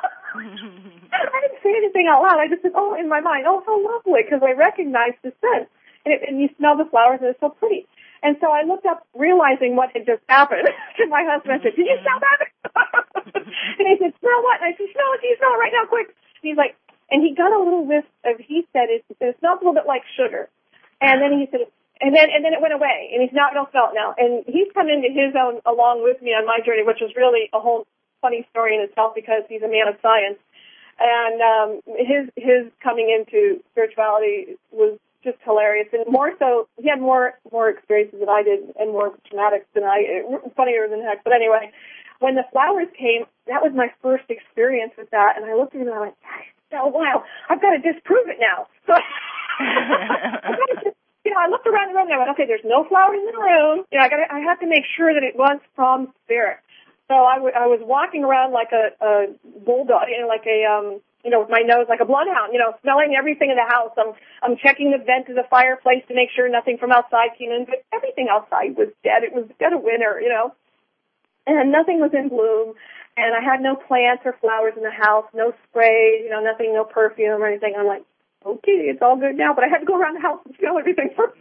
B: I didn't say anything out loud. I just said, oh, in my mind, oh, how lovely, because I recognized the scent. And, it, and you smell the flowers, and it's so pretty. And so I looked up, realizing what had just happened, to my husband. I said, did you smell that? And he said, smell what? And I said, smell it. Do you smell it right now, quick? And he's like, and he got a little whiff of, he said, it, it smells a little bit like sugar. And then he said, and then and then it went away. And he's not going to smell it now. And he's come into his own along with me on my journey, which was really a whole funny story in itself because he's a man of science. And um, his his coming into spirituality was just hilarious, and more so, he had more more experiences than I did, and more traumatic than I, funnier than heck. But anyway, when the flowers came, that was my first experience with that, and I looked at him and I went, oh wow, I've got to disprove it now. So I got to you know, I looked around the room and I went, okay, there's no flowers in the room. You know, I got I had to make sure that it was from Spirit. So I, w- I was walking around like a, a bulldog, you know, like a, um, you know, with my nose like a bloodhound, you know, smelling everything in the house. I'm, I'm checking the vent of the fireplace to make sure nothing from outside came in, but everything outside was dead. It was dead of winter, you know, and nothing was in bloom. And I had no plants or flowers in the house, no sprays, you know, nothing, no perfume or anything. I'm like, okay, it's all good now, but I had to go around the house and smell everything first.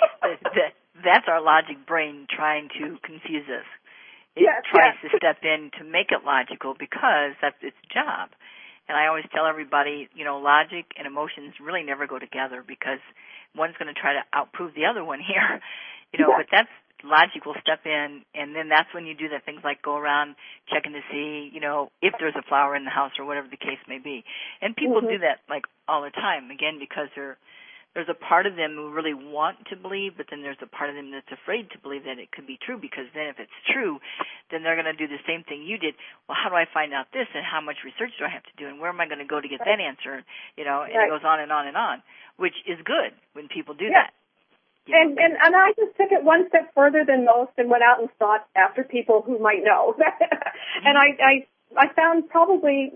A: That's our logic brain trying to confuse us. It
B: yes,
A: tries
B: yes.
A: to step in to make it logical because that's its job. And I always tell everybody, you know, logic and emotions really never go together because one's going to try to outprove the other one here, you know,
B: yeah.
A: but that's logic will step in, and then that's when you do the things like go around checking to see, you know, if there's a flower in the house or whatever the case may be. And people
B: mm-hmm.
A: do that, like, all the time, again, because they're there's a part of them who really want to believe, but then there's a part of them that's afraid to believe that it could be true, because then if it's true, then they're going to do the same thing you did. Well, how do I find out this, and how much research do I have to do, and where am I going to go to get
B: right.
A: that answer? You know, and
B: right.
A: it goes on and on and on, which is good when people do
B: yeah.
A: that. You
B: and,
A: know,
B: and and I just took it one step further than most and went out and sought after people who might know. And I, I I found probably,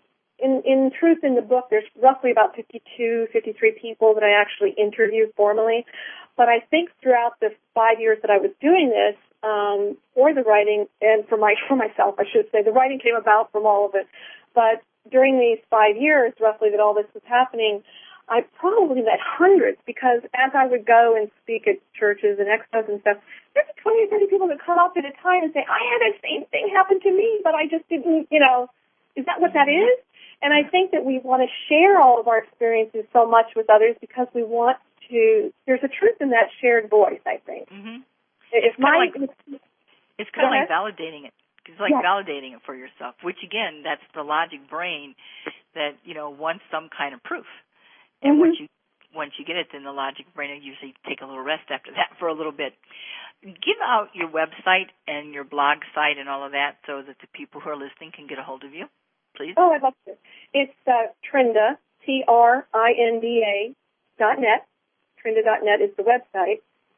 B: in in truth, in the book, there's roughly about fifty-two, fifty-three people that I actually interviewed formally. But I think throughout the five years that I was doing this, um, for the writing and for my for myself, I should say, the writing came about from all of it. But during these five years, roughly, that all this was happening, I probably met hundreds, because as I would go and speak at churches and expos and stuff, there's twenty or thirty people that come up at a time and say, I had the same thing happen to me, but I just didn't, you know, is that what that is? And I think that we want to share all of our experiences so much with others because we want to, there's a truth in that shared voice, I think.
A: Mm-hmm.
B: If
A: it's
B: my,
A: kind of like, it's kind of like validating it. It's like yeah. validating it for yourself, which, again, that's the logic brain that, you know, wants some kind of proof. And
B: mm-hmm.
A: once you once you get it, then the logic brain will usually take a little rest after that for a little bit. Give out your website and your blog site and all of that so that the people who are listening can get a hold of you, please.
B: Oh, I'd love to. It's uh, Trinda, T R I N D A dot net. Trinda dot net is the website.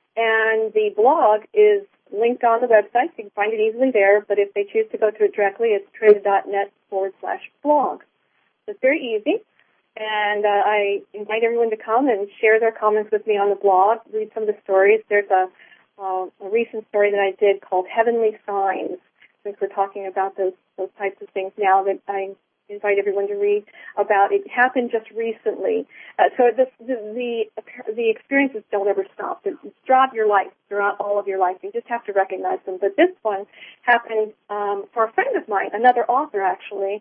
B: And the blog is linked on the website. You can find it easily there. But if they choose to go to it directly, it's Trinda dot net forward slash blog. So it's very easy. And uh, I invite everyone to come and share their comments with me on the blog, read some of the stories. There's a, uh, a recent story that I did called Heavenly Signs, since we're talking about those those types of things now, that I invite everyone to read about. It happened just recently. Uh, so this, the, the the experiences don't ever stop. It's throughout your life, throughout all of your life. You just have to recognize them. But this one happened um, for a friend of mine, another author actually,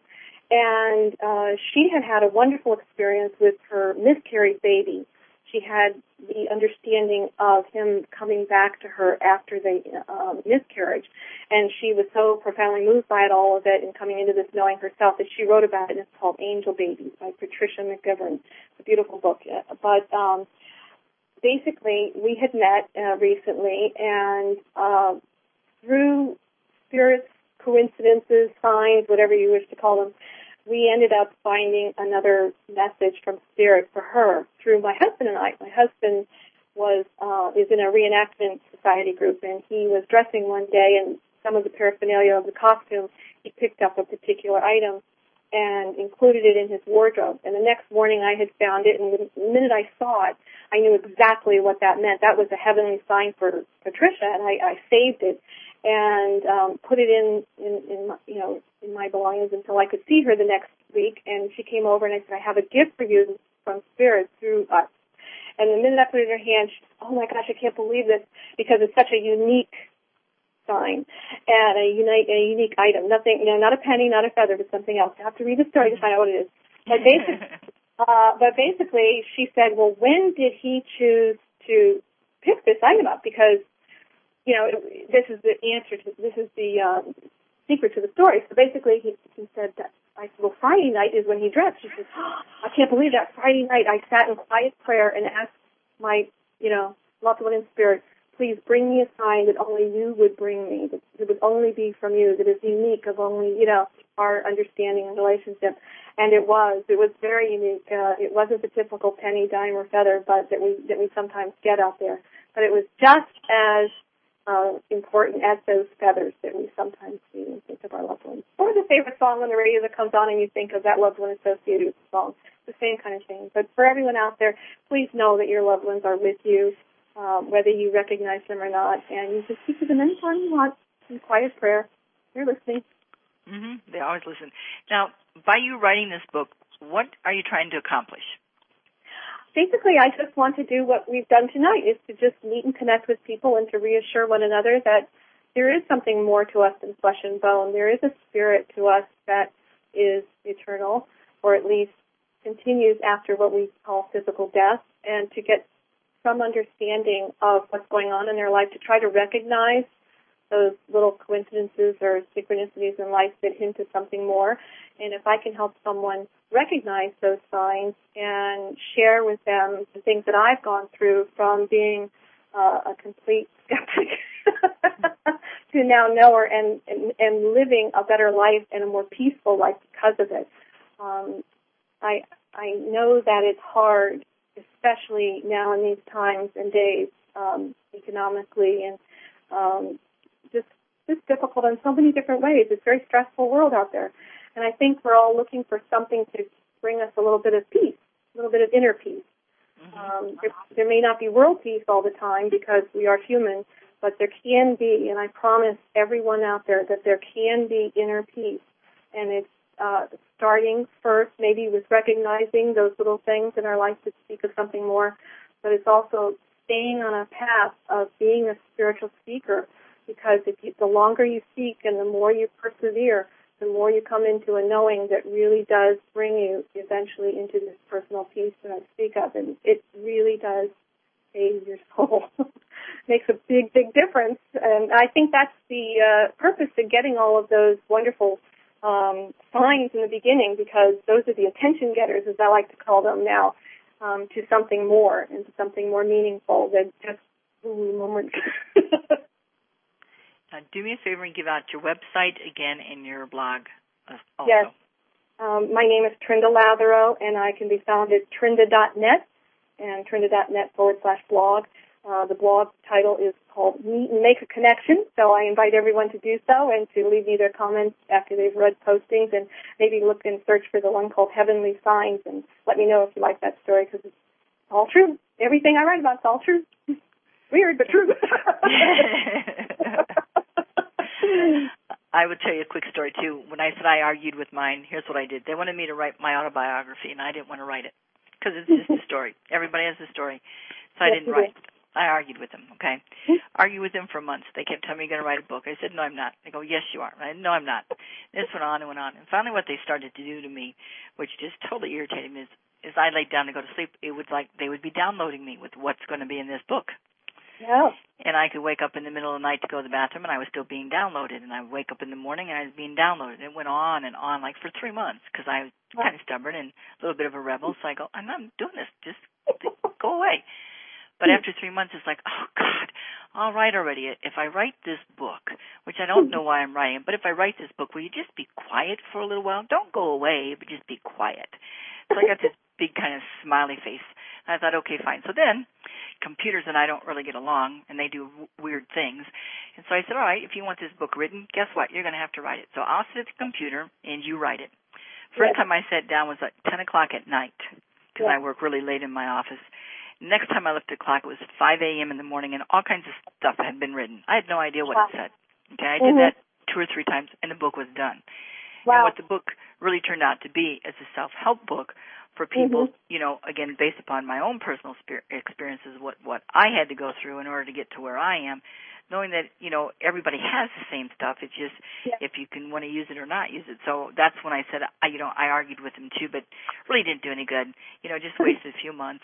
B: and uh, she had had a wonderful experience with her miscarried baby. She had the understanding of him coming back to her after the um, miscarriage, and she was so profoundly moved by it, all of it, and coming into this knowing herself, that she wrote about it, and it's called Angel Babies by Patricia McGivern. It's a beautiful book. But um, basically, we had met uh, recently, and uh, through spirits, coincidences, signs, whatever you wish to call them, we ended up finding another message from Spirit for her through my husband and I. My husband was uh, is in a reenactment society group, and he was dressing one day, and some of the paraphernalia of the costume, he picked up a particular item and included it in his wardrobe. And the next morning I had found it, and the minute I saw it, I knew exactly what that meant. That was a heavenly sign for Patricia, and I, I saved it and um, put it in, in, in my, you know, in my belongings until I could see her the next week. And she came over, and I said, I have a gift for you from Spirit through us. And the minute I put it in her hand, she said, oh, my gosh, I can't believe this, because it's such a unique sign and a unique, a unique item. Nothing, you know, not a penny, not a feather, but something else. You have to read the story to find out what it is. But basically, uh, but basically, she said, well, when did he choose to pick this item up? Because, you know, this is the answer to, this is the um, secret to the story. So basically, he, he said that, I said, well, Friday night is when he dressed. She says, oh, I can't believe that. Friday night, I sat in quiet prayer and asked my, you know, loved one in Spirit, please bring me a sign that only you would bring me, that it would only be from you, that is unique of only, you know, our understanding and relationship. And it was. It was very unique. Uh, it wasn't the typical penny, dime, or feather buzz that we that we sometimes get out there. But it was just as uh, important as those feathers that we sometimes see and think of our loved ones. Or the favorite song on the radio that comes on and you think of that loved one associated with the song. The same kind of thing. But for everyone out there, please know that your loved ones are with you, um, whether you recognize them or not. And you can speak to them anytime you want in quiet prayer. They're listening.
A: Mm-hmm. They always listen. Now, by you writing this book, what are you trying to accomplish?
B: Basically, I just want to do what we've done tonight, is to just meet and connect with people and to reassure one another that there is something more to us than flesh and bone. There is a spirit to us that is eternal, or at least continues after what we call physical death, and to get some understanding of what's going on in their life, to try to recognize those little coincidences or synchronicities in life that hint at something more. And if I can help someone recognize those signs and share with them the things that I've gone through, from being uh, a complete skeptic to now knower, and, and, and living a better life and a more peaceful life because of it. Um, I I know that it's hard, especially now in these times and days, um, economically, and um, just just difficult in so many different ways. It's a very stressful world out there. And I think we're all looking for something to bring us a little bit of peace, a little bit of inner peace. Mm-hmm. Um, there, there may not be world peace all the time because we are human, but there can be, and I promise everyone out there that there can be inner peace. And it's uh, starting first maybe with recognizing those little things in our life that speak of something more, but it's also staying on a path of being a spiritual seeker, because if you, the longer you seek and the more you persevere, the more you come into a knowing that really does bring you eventually into this personal peace that I speak of, and it really does save your soul. Makes a big, big difference, and I think that's the uh, purpose of getting all of those wonderful um, signs in the beginning, because those are the attention getters, as I like to call them now, um, to something more and to something more meaningful than just ooh, moments.
A: Now, do me a favor and give out your website again and your blog also.
B: Yes. Um, my name is Trinda Lathero, and I can be found at trinda dot net and trinda dot net forward slash blog. Uh, the blog title is called Meet and Make a Connection, so I invite everyone to do so and to leave me their comments after they've read postings, and maybe look and search for the one called Heavenly Signs, and let me know if you like that story, because it's all true. Everything I write about is all true. Weird, but true.
A: I would tell you a quick story, too. When I said I argued with mine, here's what I did. They wanted me to write my autobiography, and I didn't want to write it because it's just a story. Everybody has a story. So I didn't write. I argued with them, okay? Argued with them for months. They kept telling me you're going to write a book. I said, no, I'm not. They go, yes, you are. I said, no, I'm not. This went on and went on. And finally what they started to do to me, which just totally irritated me, is, is I laid down to go to sleep. It was like they would be downloading me with what's going to be in this book.
B: Yeah.
A: And I could wake up in the middle of the night to go to the bathroom, and I was still being downloaded. And I would wake up in the morning, and I was being downloaded. It went on and on, like for three months, because I was kind of stubborn and a little bit of a rebel. So I go, I'm not doing this. Just go away. But after three months, it's like, oh, God, all right already. If I write this book, which I don't know why I'm writing, but if I write this book, will you just be quiet for a little while? Don't go away, but just be quiet. So I got this big kind of smiley face. And I thought, okay, fine. So then computers and I don't really get along, and they do w- weird things. And so I said, all right, if you want this book written, guess what? You're going to have to write it. So I'll sit at the computer, and you write it. First yes. time I sat down was at ten o'clock at night, because yes. I work really late in my office. Next time I looked at the clock, it was five a.m. in the morning, and all kinds of stuff had been written. I had no idea what wow. it said. Okay, I did mm-hmm. that two or three times, and the book was done. Wow. And what the book really turned out to be is a self-help book for people, mm-hmm. you know, again, based upon my own personal experiences, what, what I had to go through in order to get to where I am, knowing that, you know, everybody has the same stuff. It's just yeah. if you can want to use it or not use it. So that's when I said, I, you know, I argued with them too, but really didn't do any good. You know, just wasted a few months.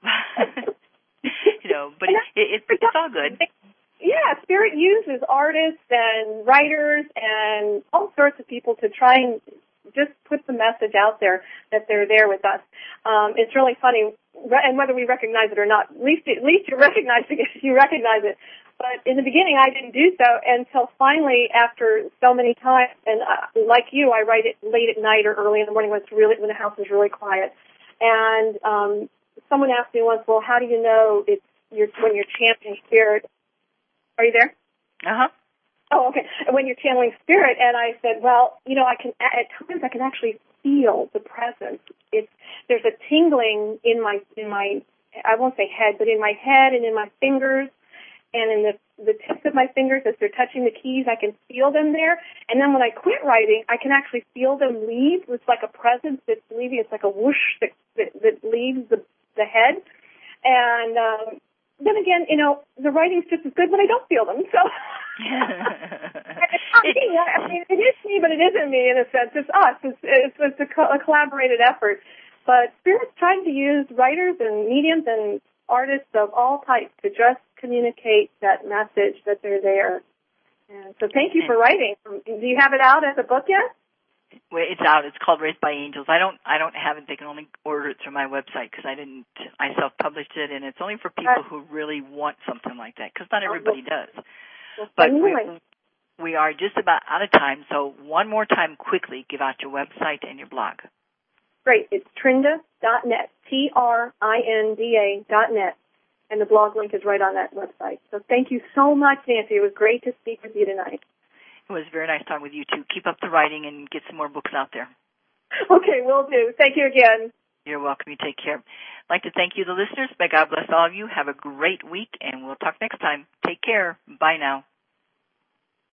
A: you know, but it, it, it, it's all good.
B: Yeah, Spirit uses artists and writers and all sorts of people to try and just put the message out there that they're there with us. Um, it's really funny, and whether we recognize it or not, at least at least you're recognizing it. You recognize it. But in the beginning, I didn't do so until finally, after so many times, and uh, like you, I write it late at night or early in the morning when it's really when the house is really quiet. And um, someone asked me once, "Well, how do you know it's you're, when you're chanting spirit?" Are you there?
A: Uh huh.
B: Oh, okay. When you're channeling spirit, and I said, "Well, you know, I can at times I can actually feel the presence. It's there's a tingling in my in my I won't say head, but in my head and in my fingers." And in the, the tips of my fingers, as they're touching the keys, I can feel them there. And then when I quit writing, I can actually feel them leave. It's like a presence that's leaving. It's like a whoosh that, that, that leaves the, the head. And um, then again, you know, the writing's just as good when I don't feel them. So it's not me. I mean, it is me, but it isn't me in a sense. It's us. It's, it's, it's a, co- a collaborated effort. But Spirit's trying to use writers and mediums and artists of all types to just communicate that message that they're there. And so thank you for writing. Do you have it out as a book yet?
A: Well, it's out. It's called Raised by Angels. I don't I don't have it. They can only order it through my website because I didn't, I self-published it, and it's only for people uh, who really want something like that because not everybody does.
B: Well,
A: but we, we are just about out of time, so one more time quickly, give out your website and your blog.
B: Great. It's trinda dot net, T R I N D A dot net. And the blog link is right on that website. So thank you so much, Nancy. It was great to speak with you tonight.
A: It was very nice talking with you, too. Keep up the writing and get some more books out there.
B: Okay, will do. Thank you again.
A: You're welcome. You take care. I'd like to thank you, the listeners. May God bless all of you. Have a great week, and we'll talk next time. Take care. Bye now.